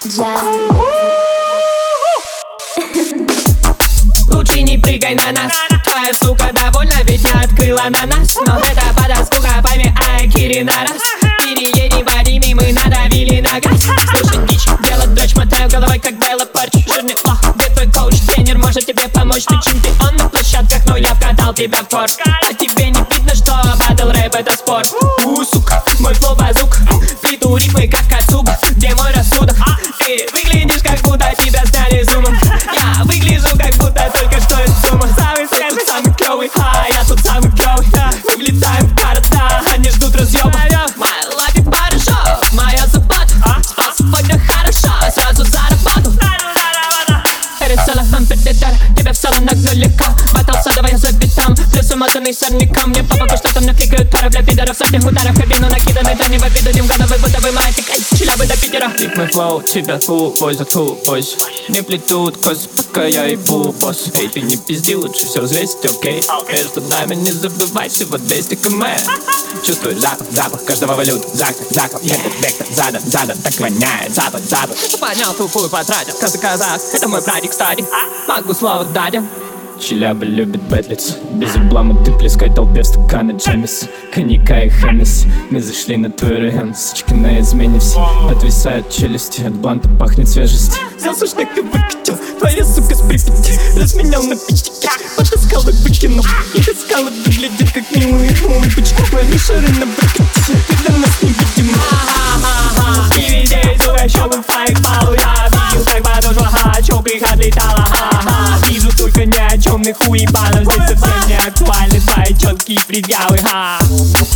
Лучше не прыгай на нас. Твоя сука довольна, ведь я открыла на нас. Но это подоскука, пойми, Акири на раз. Переедем по Риме, мы надавили на газ. Слушай дичь, делать дочь, мотаю головой, как Белла Порч. Жирный лох, где твой коуч? Тренер может тебе помочь. Ты чемпион на площадках, но я вкатал тебя в корт. А тебе не видно, что батл рэп это спорт. Сука, мой флоу базук. Флиту рифмы, как Кацуба. Где мой рассудок? Ты выглядишь, как будто тебя сняли зумом. Я выгляжу, как будто только что из зума. Самый свежий, самый клёвый, я тут самый клёвый. Мы влетаем в города, они ждут разъёба. Моя лапи хорошо, моя забота. Спал сегодня хорошо, сразу за работу. Перецела, ампердетер, тебя в салонах далеко. Батл садовая за битам, плюс умазанный сорняком. Мне папа что там накликают пара для пидоров. Со всех ударов кабину накиданы, да не в обиду. Дим годовой, будто вы маятик, челябы до Питера. Тип мой флоу, тебя фу, возят фу, бойс. Не плетут косы, пока я ебу, босс. Эй, ты не пизди, лучше все взвесить, окей. Между нами не забывай, всего 200 км. Чувствую запах каждого валют. Заков, вектор, задан, так воняет, запад. Поднял тупую, потратил, казах. Это мой братик, кстати, могу слово дать. Челябы любит бэтлиться. Без облама ты плескай толпе в стаканы Джемис. Коньяка и Хеннесси. Мы зашли на твой район, сучки на измене все. Подвисают челюсти, от бланта пахнет свежесть. Взял сушняк и выкатил, твоя сука с Припяти. Разменял на пичке, потаскал и выкинул. И таскал и выглядит как милый улыбочка. Мои шары на бракете, ты для нас невидима. Ха-ха-ха-ха, и видей, сука, щёлым файк пал. Я видел, как подошва, чёк их отлетала. Ха-ха, вижу только ни о чём. Хуебанов, здесь совсем не актуальны твои чёткие предъявы,